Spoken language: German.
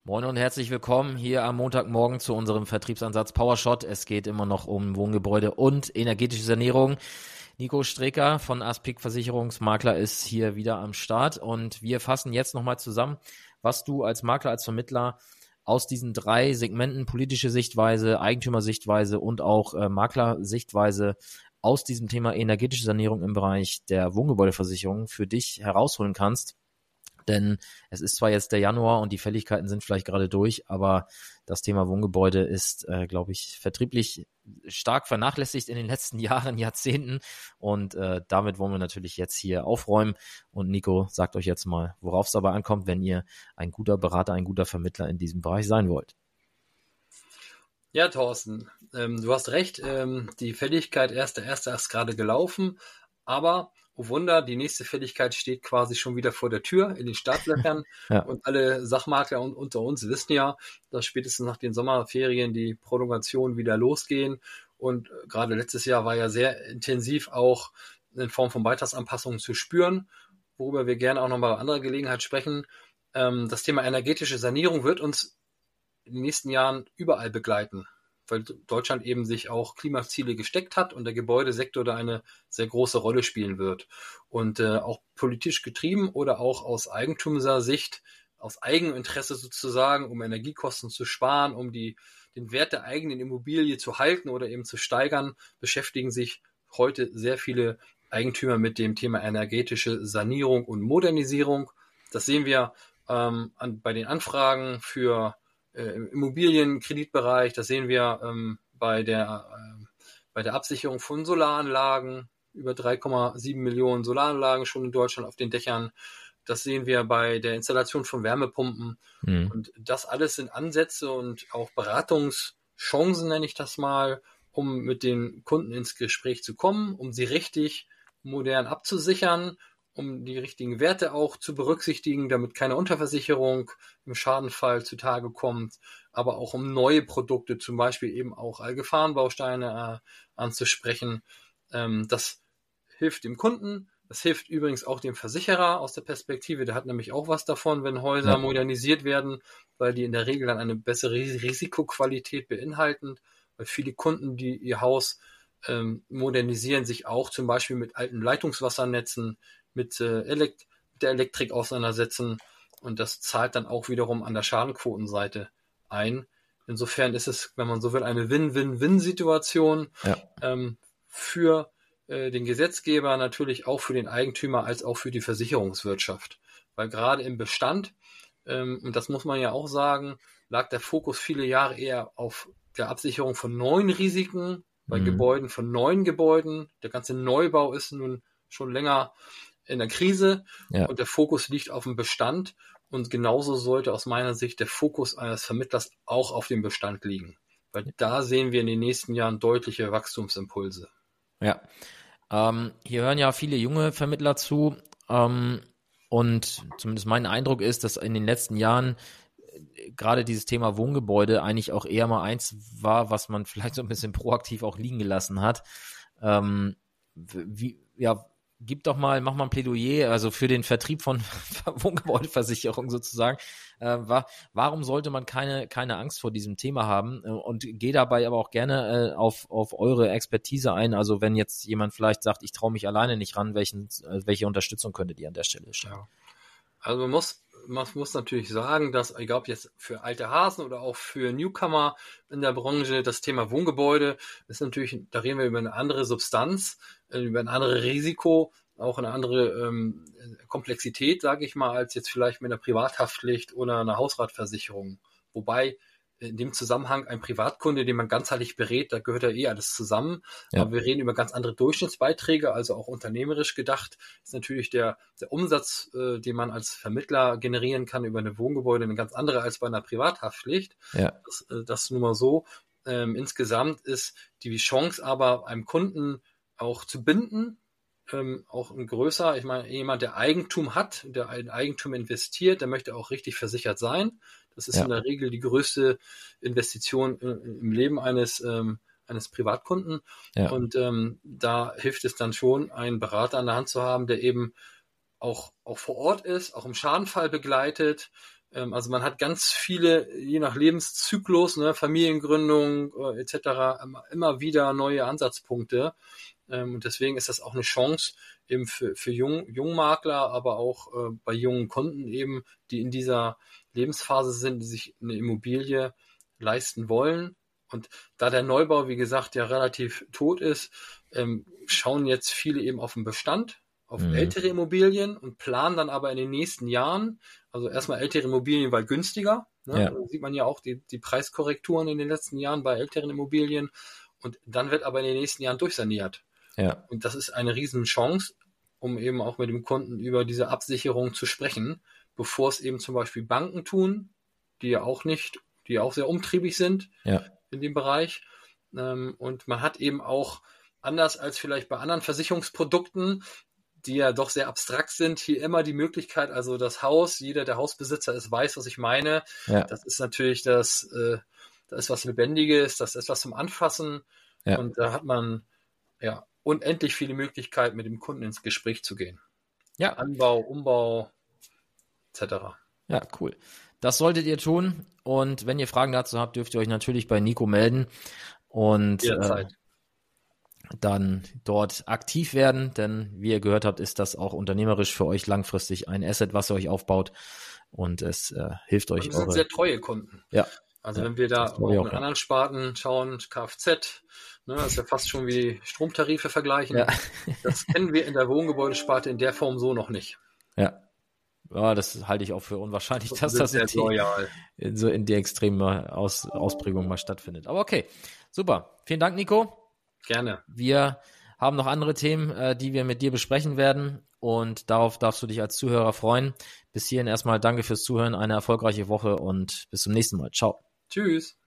Moin und herzlich willkommen hier am Montagmorgen zu unserem Vertriebsansatz PowerShot. Es geht immer noch um Wohngebäude und energetische Sanierung. Nico Strecker von Aspik Versicherungsmakler ist hier wieder am Start und wir fassen jetzt nochmal zusammen, was du als Makler, als Vermittler aus diesen 3 Segmenten, politische Sichtweise, Eigentümersichtweise und auch Maklersichtweise aus diesem Thema energetische Sanierung im Bereich der Wohngebäudeversicherung für dich herausholen kannst. Denn es ist zwar jetzt der Januar und die Fälligkeiten sind vielleicht gerade durch, aber das Thema Wohngebäude ist, glaube ich, vertrieblich stark vernachlässigt in den letzten Jahren, Jahrzehnten. Und damit wollen wir natürlich jetzt hier aufräumen. Und Nico, sagt euch jetzt mal, worauf es dabei ankommt, wenn ihr ein guter Berater, ein guter Vermittler in diesem Bereich sein wollt. Ja, Thorsten, du hast recht, die Fälligkeit erst gerade gelaufen, aber oh Wunder, die nächste Fälligkeit steht quasi schon wieder vor der Tür in den Startlöchern. Ja. Und alle Sachmakler unter uns wissen ja, dass spätestens nach den Sommerferien die Prolongationen wieder losgehen. Und gerade letztes Jahr war ja sehr intensiv auch in Form von Beitragsanpassungen zu spüren, worüber wir gerne auch nochmal bei anderer Gelegenheit sprechen. Das Thema energetische Sanierung wird uns in den nächsten Jahren überall begleiten, weil Deutschland eben sich auch Klimaziele gesteckt hat und der Gebäudesektor da eine sehr große Rolle spielen wird. Und auch politisch getrieben oder auch aus Eigentumsersicht, aus Eigeninteresse sozusagen, um Energiekosten zu sparen, um den Wert der eigenen Immobilie zu halten oder eben zu steigern, beschäftigen sich heute sehr viele Eigentümer mit dem Thema energetische Sanierung und Modernisierung. Das sehen wir bei den Anfragen für im Immobilienkreditbereich, das sehen wir bei der Absicherung von Solaranlagen, über 3,7 Millionen Solaranlagen schon in Deutschland auf den Dächern. Das sehen wir bei der Installation von Wärmepumpen. Und das alles sind Ansätze und auch Beratungschancen, nenne ich das mal, um mit den Kunden ins Gespräch zu kommen, um sie richtig modern abzusichern, um die richtigen Werte auch zu berücksichtigen, damit keine Unterversicherung im Schadenfall zutage kommt, aber auch um neue Produkte, zum Beispiel eben auch Allgefahrenbausteine anzusprechen. Das hilft dem Kunden, das hilft übrigens auch dem Versicherer aus der Perspektive, der hat nämlich auch was davon, wenn Häuser modernisiert werden, weil die in der Regel dann eine bessere Risikoqualität beinhalten, weil viele Kunden, die ihr Haus modernisieren, sich auch zum Beispiel mit alten Leitungswassernetzen, mit der Elektrik auseinandersetzen, und das zahlt dann auch wiederum an der Schadenquotenseite ein. Insofern ist es, wenn man so will, eine Win-Win-Win-Situation für den Gesetzgeber, natürlich auch für den Eigentümer als auch für die Versicherungswirtschaft. Weil gerade im Bestand, und das muss man ja auch sagen, lag der Fokus viele Jahre eher auf der Absicherung von neuen Risiken, bei Gebäuden von neuen Gebäuden. Der ganze Neubau ist nun schon länger in der Krise und der Fokus liegt auf dem Bestand, und genauso sollte aus meiner Sicht der Fokus eines Vermittlers auch auf dem Bestand liegen, weil da sehen wir in den nächsten Jahren deutliche Wachstumsimpulse. Ja, hier hören ja viele junge Vermittler zu und zumindest mein Eindruck ist, dass in den letzten Jahren gerade dieses Thema Wohngebäude eigentlich auch eher mal eins war, was man vielleicht so ein bisschen proaktiv auch liegen gelassen hat. Mach mal ein Plädoyer, also für den Vertrieb von Wohngebäudeversicherung sozusagen. Warum sollte man keine Angst vor diesem Thema haben? Und gehe dabei aber auch gerne auf eure Expertise ein. Also wenn jetzt jemand vielleicht sagt, ich traue mich alleine nicht ran, welche Unterstützung könntet ihr an der Stelle stellen? Ja. Also man muss natürlich sagen, dass, egal ob jetzt für alte Hasen oder auch für Newcomer in der Branche, das Thema Wohngebäude ist natürlich, da reden wir über eine andere Substanz, über ein anderes Risiko, auch eine andere Komplexität, sage ich mal, als jetzt vielleicht mit einer Privathaftpflicht oder einer Hausratversicherung. Wobei in dem Zusammenhang ein Privatkunde, den man ganzheitlich berät, da gehört ja alles zusammen. Ja. Aber wir reden über ganz andere Durchschnittsbeiträge, also auch unternehmerisch gedacht ist natürlich der Umsatz, den man als Vermittler generieren kann über eine Wohngebäude, eine ganz andere als bei einer Privathaftpflicht. Ja. Das nun mal so. Insgesamt ist die Chance aber, einem Kunden auch zu binden, auch ein größer. Ich meine, jemand, der Eigentum hat, der ein Eigentum investiert, der möchte auch richtig versichert sein. Das ist in der Regel die größte Investition im Leben eines Privatkunden. Ja. Und da hilft es dann schon, einen Berater an der Hand zu haben, der eben auch vor Ort ist, auch im Schadenfall begleitet, Also man hat ganz viele, je nach Lebenszyklus, ne, Familiengründung etc., immer wieder neue Ansatzpunkte. Und deswegen ist das auch eine Chance eben für Jungmakler, aber auch bei jungen Kunden eben, die in dieser Lebensphase sind, die sich eine Immobilie leisten wollen. Und da der Neubau, wie gesagt, ja relativ tot ist, schauen jetzt viele eben auf den Bestand, auf ältere Immobilien und planen dann aber in den nächsten Jahren, also erstmal ältere Immobilien, weil günstiger, ne? Da sieht man ja auch die Preiskorrekturen in den letzten Jahren bei älteren Immobilien, und dann wird aber in den nächsten Jahren durchsaniert. Ja. Und das ist eine Riesenchance, um eben auch mit dem Kunden über diese Absicherung zu sprechen, bevor es eben zum Beispiel Banken tun, die auch sehr umtriebig sind in dem Bereich. Und man hat eben auch, anders als vielleicht bei anderen Versicherungsprodukten, die ja doch sehr abstrakt sind, hier immer die Möglichkeit, also das Haus, jeder, der Hausbesitzer ist, weiß, was ich meine. Ja. Das ist natürlich das ist was Lebendiges, das ist was zum Anfassen. Ja. Und da hat man unendlich viele Möglichkeiten, mit dem Kunden ins Gespräch zu gehen. Ja. Anbau, Umbau, etc. Ja, cool. Das solltet ihr tun. Und wenn ihr Fragen dazu habt, dürft ihr euch natürlich bei Nico melden und dann dort aktiv werden. Denn wie ihr gehört habt, ist das auch unternehmerisch für euch langfristig ein Asset, was ihr euch aufbaut. Und es hilft euch. Und wir sind sehr treue Kunden. Ja. Also wenn wir da auch mit anderen Sparten schauen, Kfz, ne, das ist ja fast schon wie Stromtarife vergleichen. Ja. Das kennen wir in der Wohngebäudesparte in der Form so noch nicht. Ja. Ja, das halte ich auch für unwahrscheinlich, dass das in der extremen Ausprägung mal stattfindet. Aber okay, super. Vielen Dank, Nico. Gerne. Wir haben noch andere Themen, die wir mit dir besprechen werden, und darauf darfst du dich als Zuhörer freuen. Bis hierhin erstmal danke fürs Zuhören, eine erfolgreiche Woche und bis zum nächsten Mal. Ciao. Tschüss.